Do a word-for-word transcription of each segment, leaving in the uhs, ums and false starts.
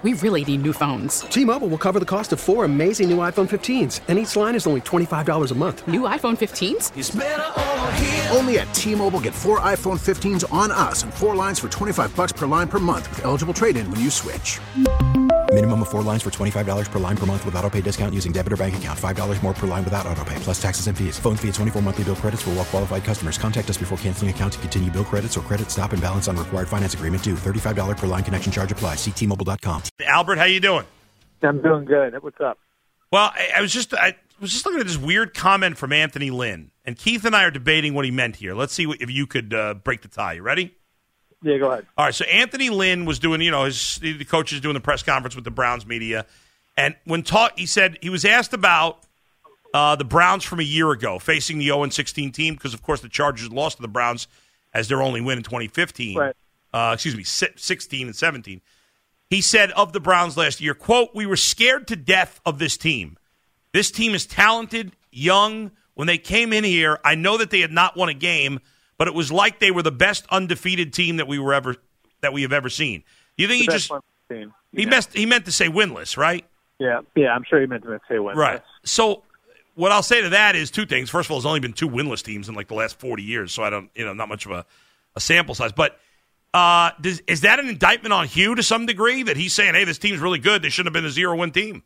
We really need new phones. T-Mobile will cover the cost of four amazing new iPhone fifteens, and each line is only twenty-five dollars a month. New iPhone fifteens? It's better over here. Only at T-Mobile, get four iPhone fifteens on us and four lines for twenty-five dollars per line per month with eligible trade-in when you switch. Minimum of four lines for twenty-five dollars per line per month with autopay discount using debit or bank account. five dollars more per line without autopay, plus taxes and fees. Phone fee at twenty-four monthly bill credits for well-qualified customers. Contact us before canceling account to continue bill credits or credit stop and balance on required finance agreement due. thirty-five dollars per line connection charge applies. See T Mobile dot com. Albert, how you doing? I'm doing good. What's up? Well, I, I was just I was just looking at this weird comment from Anthony Lynn, and Keith and I are debating what he meant here. Let's see if you could uh, break the tie. You ready? Yeah, go ahead. All right, so Anthony Lynn was doing, you know, his the coach is doing the press conference with the Browns media, and when taught, he said he was asked about uh, the Browns from a year ago facing the oh and sixteen team because, of course, the Chargers lost to the Browns as their only win in twenty fifteen. Right. Uh, excuse me, sixteen and seventeen. He said of the Browns last year, quote, "We were scared to death of this team. This team is talented, young. When they came in here, I know that they had not won a game, but it was like they were the best undefeated team that we were ever that we have ever seen." You think The he best just team. he Yeah. meant he meant to say winless, right? Yeah, yeah. I'm sure he meant to say win. Right. So what I'll say to that is two things. First of all, there's only been two winless teams in like the last forty years, so I don't, you know, not much of a, a sample size. But uh, does, is that an indictment on Hugh to some degree that he's saying, hey, this team's really good, they shouldn't have been a zero-win team?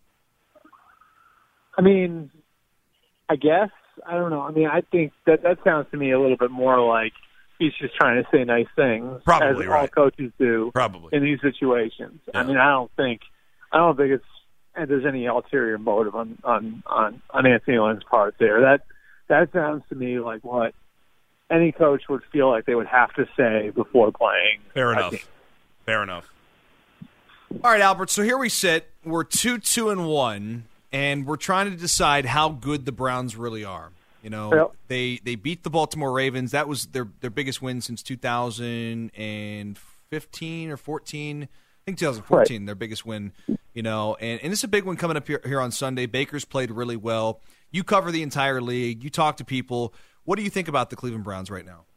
I mean, I guess. I don't know. I mean, I think that that sounds to me a little bit more like he's just trying to say nice things, Probably, as right. all coaches do Probably. in these situations. Yeah. I mean, I don't think, I don't think it's and there's any ulterior motive on on on, on Anthony Lynn's part there. That that sounds to me like what any coach would feel like they would have to say before playing. Fair I enough. think. Fair enough. All right, Albert, so here we sit. We're two, two, and one, and we're trying to decide how good the Browns really are. You know, Yep. they they beat the Baltimore Ravens. That was their their biggest win since two thousand fifteen or fourteen. I think two thousand fourteen, Right. their biggest win. You know, and, and it's a big one coming up here, here on Sunday. Baker's played really well. You cover the entire league. You talk to people. What do you think about the Cleveland Browns right now?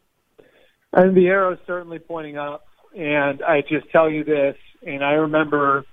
And the arrow is certainly pointing up. And I just tell you this, and I remember,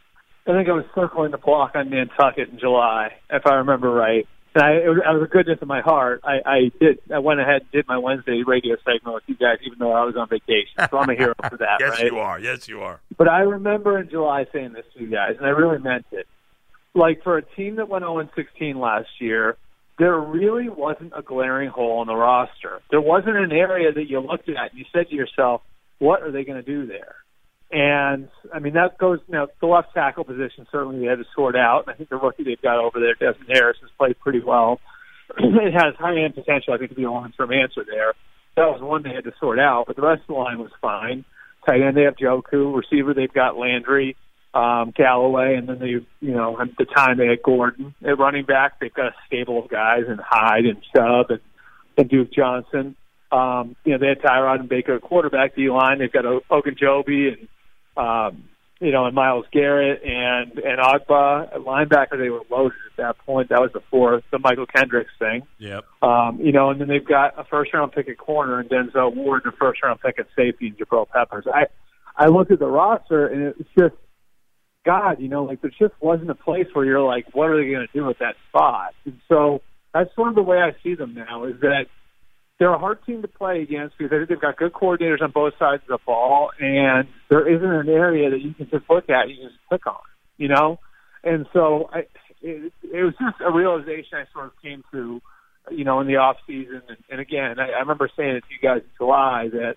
I think I was circling the block on Nantucket in July, if I remember right. And I, it was, out of the goodness of my heart, I, I did. I went ahead and did my Wednesday radio segment with you guys, even though I was on vacation. So I'm a hero for that, Yes, right? you are. Yes, you are. But I remember in July saying this to you guys, and I really meant it. Like, for a team that went oh and sixteen last year, there really wasn't a glaring hole in the roster. There wasn't an area that you looked at and you said to yourself, what are they going to do there? And, I mean, that goes, you know, the left tackle position, certainly they had to sort out. And I think the rookie they've got over there, Desmond Harris, has played pretty well. It has high-end potential, I think, to be a long-term answer there. That was one they had to sort out, but the rest of the line was fine. Tight end, they have Joku. Receiver, they've got Landry, um, Galloway, and then they, you know, at the time they had Gordon. At running back, they've got a stable of guys, and Hyde and Chubb and, and Duke Johnson. Um, you know, they had Tyrod and Baker at quarterback. D-line, they've got Ogunjobi and, um, you know, and Myles Garrett and, and Ogba. At linebacker, they were loaded at that point. That was before the Michael Kendricks thing. Yep. Um, you know, and then they've got a first-round pick at corner and Denzel Ward and a first-round pick at safety and Jabril Peppers. I, I looked at the roster, and it's just, God, you know, like there just wasn't a place where you're like, what are they going to do with that spot? And so that's sort of the way I see them now, is that they're a hard team to play against because I think they've got good coordinators on both sides of the ball, and there isn't an area that you can just look at and you can just click on, you know? And so I, it, it was just a realization I sort of came to, you know, in the off season. And, and again, I, I remember saying it to you guys in July that,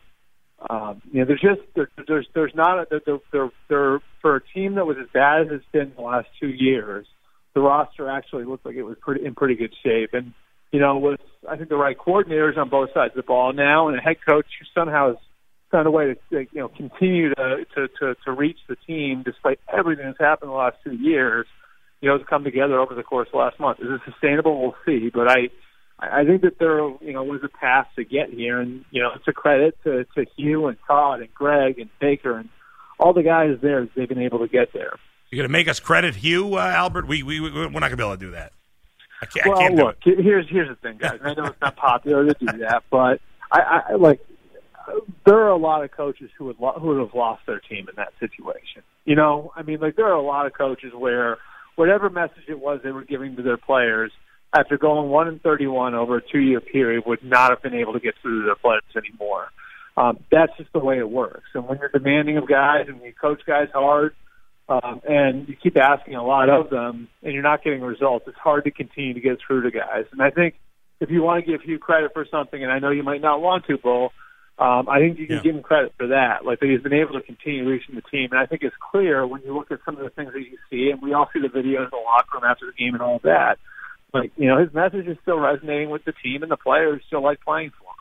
um, you know, there's just, there, there's, there's not a, there, there, there, for a team that was as bad as it's been the last two years, the roster actually looked like it was pretty, in pretty good shape. And, you know, with, I think, the right coordinators on both sides of the ball now, and a head coach who somehow has found a way to, you know, continue to, to, to, to reach the team despite everything that's happened in the last two years, you know, to come together over the course of the last month. Is it sustainable? We'll see. But I, I think that there, you know, was a path to get here, and, you know, it's a credit to, to Hugh and Todd and Greg and Baker and all the guys there that they've been able to get there. You're going to make us credit Hugh, uh, Albert? We, we, we're not going to be able to do that. I can't, well, I can't look, do it. here's here's the thing, guys. I know it's not popular to do that, but I, I like there are a lot of coaches who would lo- who would have lost their team in that situation. You know, I mean, like there are a lot of coaches where whatever message it was they were giving to their players after going one and thirty-one over a two-year period would not have been able to get through to their players anymore. Um, that's just the way it works. And when you're demanding of guys and you coach guys hard um, and you keep asking a lot of them and you're not getting results, it's hard to continue to get through to guys. And I think if you want to give Hugh credit for something, and I know you might not want to, Bull, um, I think you can yeah. give him credit for that. Like that he's been able to continue reaching the team. And I think it's clear when you look at some of the things that you see, and we all see the videos in the locker room after the game and all of that. Like, you know, his message is still resonating with the team, and the players still like playing for him.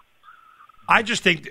I just think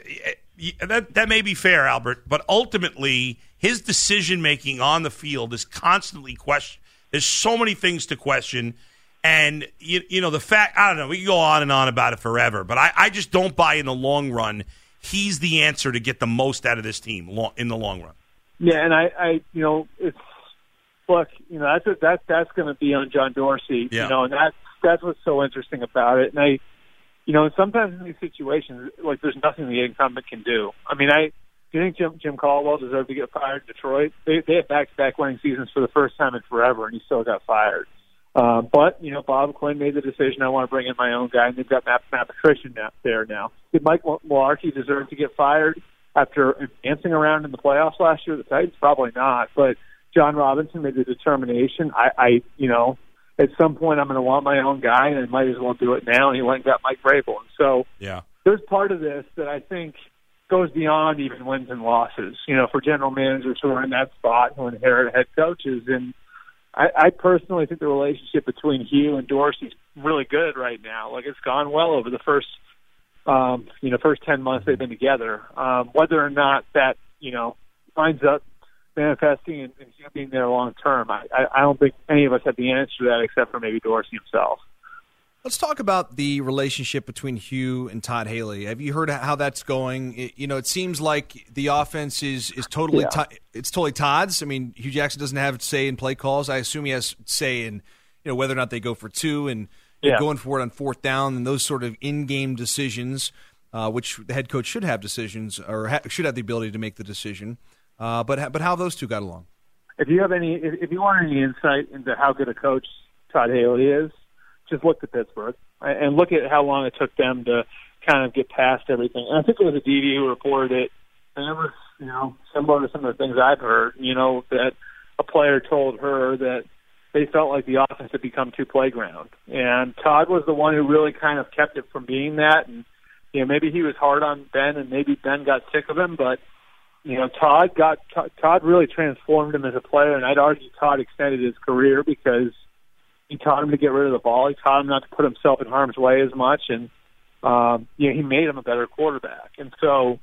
that that may be fair, Albert, but ultimately his decision-making on the field is constantly questioned. There's so many things to question. And, you, you know, the fact, I don't know, we can go on and on about it forever, but I, I just don't buy in the long run he's the answer to get the most out of this team in the long run. Yeah, and I, I you know, it's, look, you know, that's a, that, that's going to be on John Dorsey, yeah. you know, and that's, that's what's so interesting about it. And I, you know, sometimes in these situations, like, there's nothing the incumbent can do. I mean, I do you think Jim, Jim Caldwell deserved to get fired in Detroit? They, they have back-to-back winning seasons for the first time in forever, and he still got fired. Uh, but, you know, Bob Quinn made the decision, I want to bring in my own guy, and they've got Matt, Matt Patricia now, there now. Did Mike Mularkey deserve to get fired after advancing around in the playoffs last year? The Titans? Probably not. But John Robinson made the determination. I, I you know, at some point I'm going to want my own guy, and I might as well do it now. And he went and got Mike Vrabel. And so yeah. there's part of this that I think goes beyond even wins and losses, you know, for general managers who are in that spot, who inherit head coaches. And I, I personally think the relationship between Hugh and Dorsey is really good right now. Like, it's gone well over the first, um, you know, first ten months they've been together. Um, whether or not that, you know, winds up manifesting and, and Hugh being there long term, I, I, I don't think any of us have the answer to that except for maybe Dorsey himself. Let's talk about the relationship between Hugh and Todd Haley. Have you heard how that's going? It, you know, it seems like the offense is is totally yeah. to, it's totally Todd's. I mean, Hugh Jackson doesn't have say in play calls. I assume he has say in, you know, whether or not they go for two and yeah. going for it on fourth down and those sort of in-game decisions, uh, which the head coach should have decisions or ha- should have the ability to make the decision. Uh, but but how those two got along? If you have any, if, if you want any insight into how good a coach Todd Haley is, just look at Pittsburgh and look at how long it took them to kind of get past everything. And I think it was a D V who reported it, and it was, you know, similar to some of the things I've heard, you know, that a player told her that they felt like the offense had become too playground. And Todd was the one who really kind of kept it from being that. And, you know, maybe he was hard on Ben, and maybe Ben got sick of him, but, you know, Todd got Todd really transformed him as a player, and I'd argue Todd extended his career because he taught him to get rid of the ball. He taught him not to put himself in harm's way as much, and um, you know, he made him a better quarterback. And so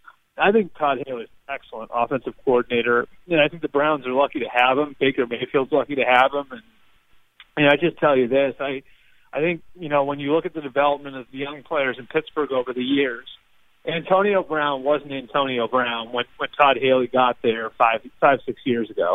I think Todd Haley is an excellent offensive coordinator. And I think the Browns are lucky to have him. Baker Mayfield's lucky to have him. And, and I just tell you this, I I think, you know, when you look at the development of the young players in Pittsburgh over the years, Antonio Brown wasn't Antonio Brown when, when Todd Haley got there five, five, six years ago.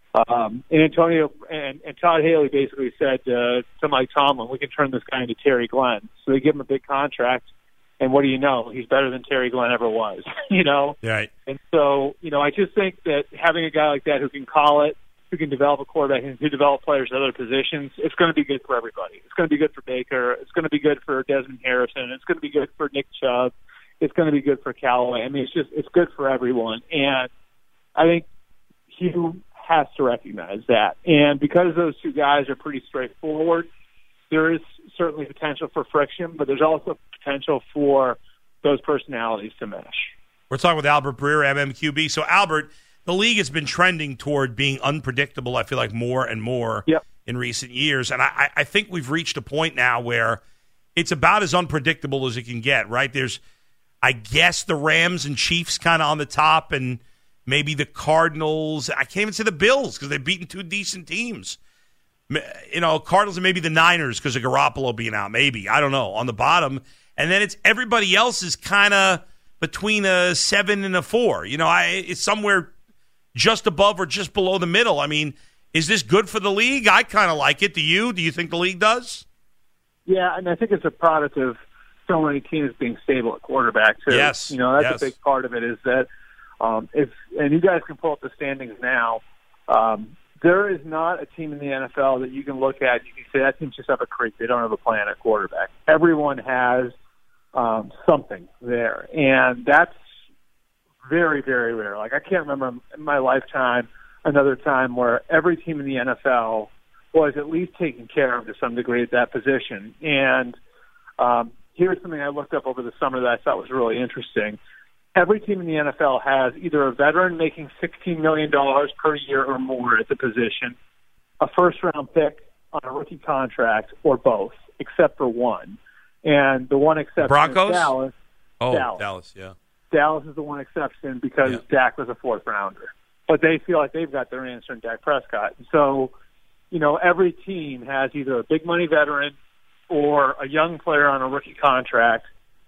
Um, and Antonio and, and Todd Haley basically said uh, to Mike Tomlin, we can turn this guy into Terry Glenn. So they give him a big contract, and what do you know? He's better than Terry Glenn ever was, you know? Right. And so, you know, I just think that having a guy like that who can call it, who can develop a quarterback, and who develop players at other positions, it's going to be good for everybody. It's going to be good for Baker. It's going to be good for Desmond Harrison. It's going to be good for Nick Chubb. It's going to be good for Callaway. I mean, it's just, it's good for everyone. And I think Hugh has to recognize that. And because those two guys are pretty straightforward, there is certainly potential for friction, but there's also potential for those personalities to mesh. We're talking with Albert Breer, M M Q B. So, Albert, the league has been trending toward being unpredictable, I feel like, more and more yep. in recent years. And I, I think we've reached a point now where it's about as unpredictable as it can get, right? There's, I guess, the Rams and Chiefs kind of on the top, and maybe the Cardinals. I can't even say the Bills because they've beaten two decent teams. You know, Cardinals and maybe the Niners because of Garoppolo being out. Maybe. I don't know. On the bottom. And then it's everybody else is kind of between a seven and a four. You know, I it's somewhere just above or just below the middle. I mean, is this good for the league? I kind of like it. Do you? Do you think the league does? Yeah, and I think it's a product of so many teams being stable at quarterback too. Yes, you know that's yes. a big part of it. Is that um, if and you guys can pull up the standings now. Um, there is not a team in the N F L that you can look at. You can say that team's just up a creek. They don't have a plan at quarterback. Everyone has um, something there, and that's very, very rare. Like I can't remember in my lifetime another time where every team in the N F L was at least taken care of to some degree at that position. And um, here's something I looked up over the summer that I thought was really interesting. Every team in the N F L has either a veteran making sixteen million dollars per year or more at the position, a first-round pick on a rookie contract, or both, except for one. And the one exception Broncos? is Dallas. Oh, Dallas. Dallas, yeah. Dallas is the one exception because yeah. Dak was a fourth-rounder. But they feel like they've got their answer in Dak Prescott. So, you know, every team has either a big-money veteran or a young player on a rookie contract.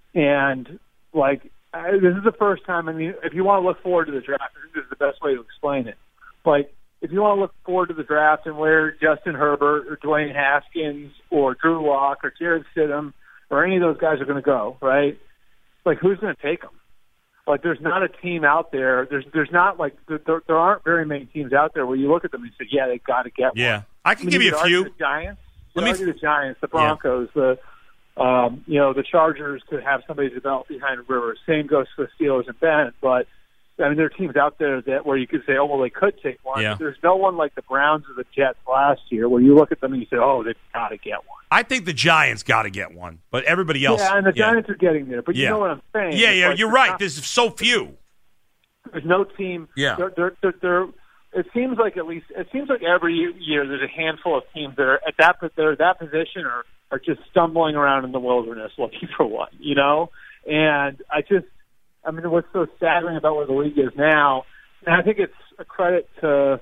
And, like, I, this is the first time, I mean, if you want to look forward to the draft, I think this is the best way to explain it. Like, if you want to look forward to the draft and where Justin Herbert or Dwayne Haskins or Drew Lock or Jared Stidham or any of those guys are going to go, right? Like, who's going to take them? Like, there's not a team out there. There's there's not, like, there, there aren't very many teams out there where you look at them and say, yeah, they've got to get one. Yeah. I can I mean, give you, you a few. The Giants. Let you me argue the Giants, the Broncos, yeah. the Um, you know, the Chargers could have somebody develop behind Rivers. Same goes for the Steelers and Bennett. But, I mean, there are teams out there that where you could say, oh, well, they could take one. Yeah. There's no one like the Browns or the Jets last year where you look at them and you say, oh, they've got to get one. I think the Giants got to get one, but everybody else. Yeah, and the yeah. Giants are getting there. But you yeah. know what I'm saying. Yeah, it's yeah, like you're right. Not, There's so few. There's no team. Yeah. They're, they're, they're, they're, it seems like at least, it seems like every year there's a handful of teams that are at that, they're at that position or are just stumbling around in the wilderness looking for one, you know? And I just, I mean, what's so staggering about where the league is now, and I think it's a credit to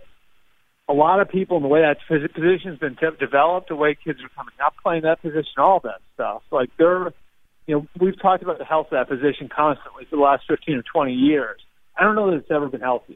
a lot of people in the way that position's been t- developed, the way kids are coming up playing that position, all that stuff. Like, they're, you know, we've talked about the health of that position constantly for the last fifteen or twenty years. I don't know that it's ever been healthier.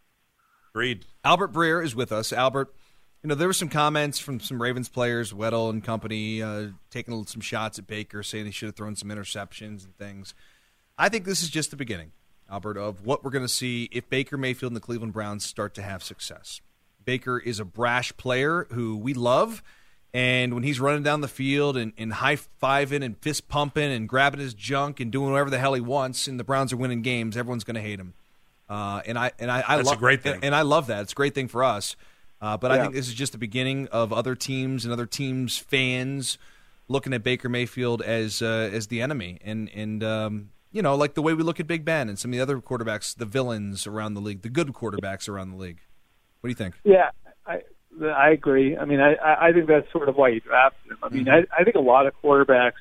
Agreed. Albert Breer is with us. Albert, you know, there were some comments from some Ravens players, Weddle and company, uh, taking some shots at Baker, saying he should have thrown some interceptions and things. I think this is just the beginning, Albert, of what we're going to see if Baker Mayfield and the Cleveland Browns start to have success. Baker is a brash player who we love, and when he's running down the field and, and high-fiving and fist-pumping and grabbing his junk and doing whatever the hell he wants, and the Browns are winning games, everyone's going to hate him. Uh, and I and I, I That's love a great thing. And, and I love that. It's a great thing for us. Uh, but yeah. I think this is just the beginning of other teams and other teams' fans looking at Baker Mayfield as uh, as the enemy, and and um, you know, like the way we look at Big Ben and some of the other quarterbacks, the villains around the league, the good quarterbacks around the league. What do you think? Yeah, I I agree. I mean, I I think that's sort of why you drafted him. I mean, mm-hmm. I I think a lot of quarterbacks,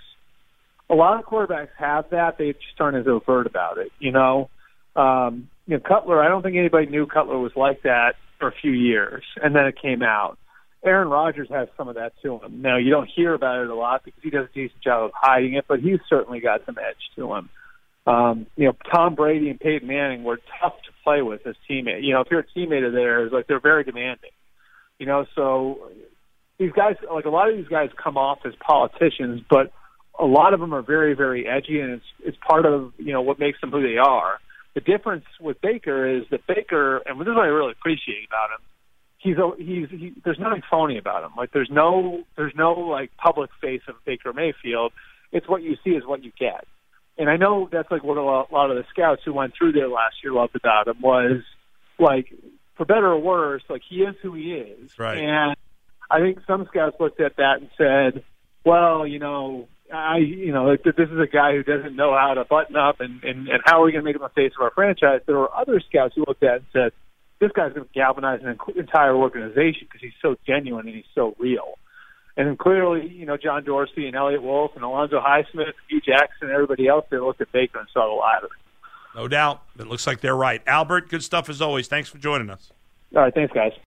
a lot of quarterbacks have that. They just aren't as overt about it. You know, um, you know, Cutler. I don't think anybody knew Cutler was like that for a few years, and then it came out. Aaron Rodgers has some of that to him. Now, you don't hear about it a lot because he does a decent job of hiding it, but he's certainly got some edge to him. Um, you know, Tom Brady and Peyton Manning were tough to play with as teammates. You know, if you're a teammate of theirs, like, they're very demanding. You know, so these guys, like, a lot of these guys come off as politicians, but a lot of them are very, very edgy, and it's it's part of, you know, what makes them who they are. The difference with Baker is that Baker, and this is what I really appreciate about him, he's a, he's he, there's nothing phony about him. Like, there's no there's no like public face of Baker Mayfield. It's what you see is what you get. And I know that's like what a lot of the scouts who went through there last year loved about him was, like, for better or worse, like, he is who he is. Right. And I think some scouts looked at that and said, well, you know, I, you know, like, this is a guy who doesn't know how to button up, and, and, and how are we going to make him a face of our franchise? There were other scouts who looked at it and said, this guy's going to galvanize an entire organization because he's so genuine and he's so real. And clearly, you know, John Dorsey and Elliott Wolf and Alonzo Highsmith, Hugh Jackson, and everybody else, they looked at Baker and saw the ladder. No doubt. It looks like they're right. Albert, good stuff as always. Thanks for joining us. All right, thanks, guys.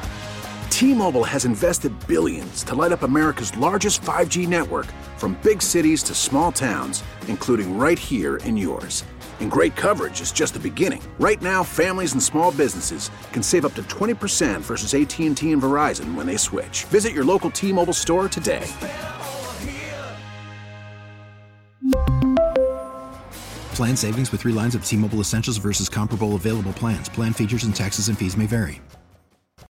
T-Mobile has invested billions to light up America's largest five G network, from big cities to small towns, including right here in yours. And great coverage is just the beginning. Right now, families and small businesses can save up to twenty percent versus A T and T and Verizon when they switch. Visit your local T-Mobile store today. Plan savings with three lines of T-Mobile Essentials versus comparable available plans. Plan features and taxes and fees may vary.